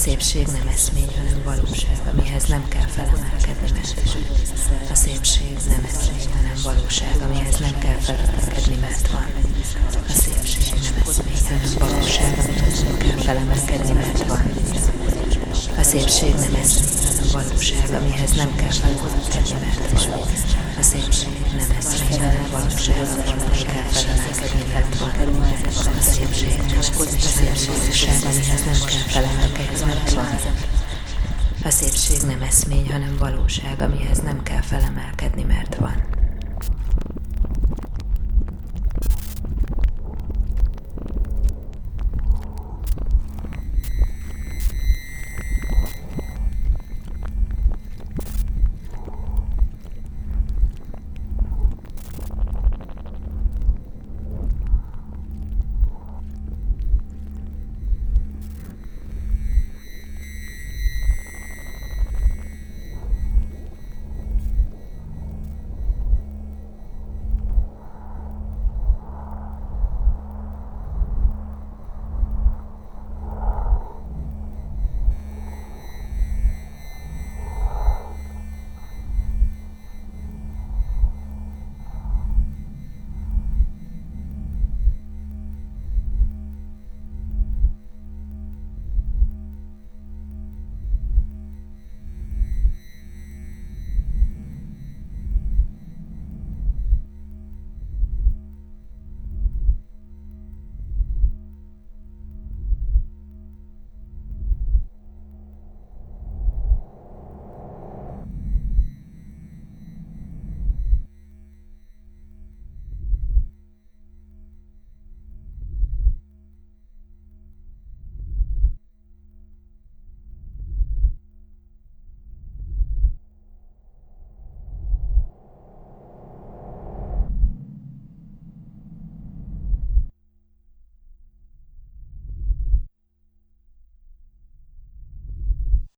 szépség nem eszmény, hanem valóság, amihez nem kell felemelkedni, mert van. A szépség nem eszmény, hanem valóság, amihez nem kell felemelkedni, mert van. A szépség nem eszmény, hanem valóság, amihez nem kell felemelkedni, mert van. A szépség nem eszmény, hanem valóság, amihez nem kell felemelkedni, mert van. A szépség nem eszmény, hanem valóság, amihez nem kell felemelkedni, mert van. A szépség nem valóság, amihez nem kell felemelkedni, mert van. A szépség nem eszmény, hanem valóság, amihez nem kell felemelkedni, mert van.